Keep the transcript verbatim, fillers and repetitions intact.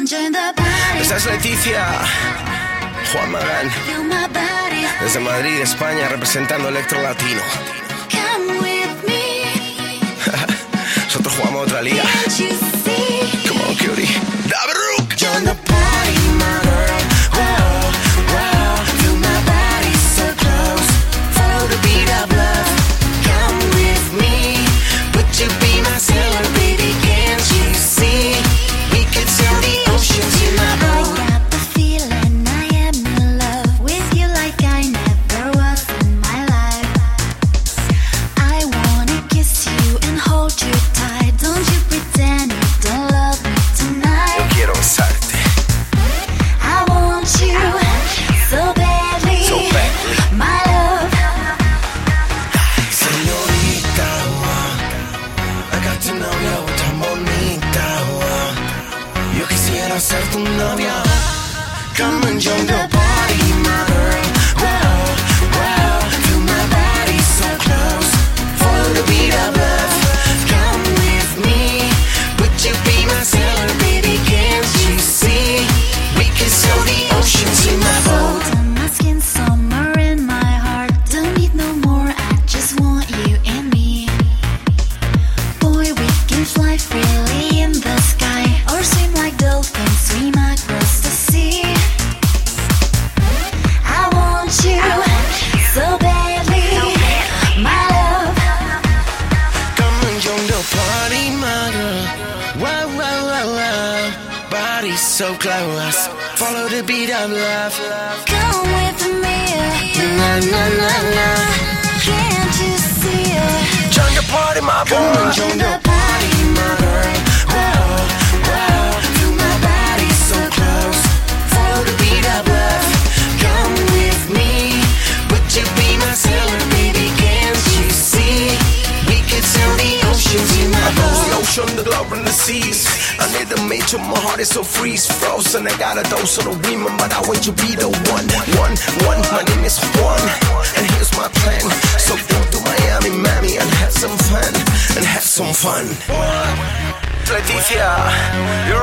Esa es Leticia, Juan Magán, desde Madrid, España, representando Electro Latino. Nosotros jugamos otra liga. Come on, cutie. Dabruk. Join the party, my girl. Whoa, whoa. Feel my body so close. Follow the beat of love. Come with me. Would you be my sailor, baby? Can't you see? We could sail the oceans in my boat. I got the feeling I am in love with you like I never was in my life. I wanna kiss you and hold you tight. Don't you pretend you don't love me tonight. Yo quiero besarte. I want you so badly, So badly. my love. Señorita, oh, I got to know you tan bonita, oh. Yo quisiera ser tu novia. Come and join the party, my girl. Wow, wow. Feel my body so close. Follow the beat of love. Come with me. Would you be my sailor, baby? Can't you see? We can sail the oceans in my boat. Salt on my skin, summer in my heart. Don't need no more, I just want you and me. Boy, we can fly freely in the sky, or swim like dolphins, swim across the sea. I want you so badly, my love. Come and join the party, my girl. Wow, wow, wow, wow. Body so close. Follow the beat of love. Come with me, Na na na na. can't you see it? Join the party, my boy. Come and join the party, my girl. Wow, wow. Feel my body so close. Follow the beat of love. Come with me. Would you be my sailor, baby? Can't you see? We could sail the oceans in my boat. The ocean, the globe, and the seas. I need a mate, my heart is so freeze frozen. I got a dose of the women, but I want to be the one, one, one. My name is Juan, and here's my plan. So go to Miami, Miami, and have some fun, and have some fun. Leticia, yo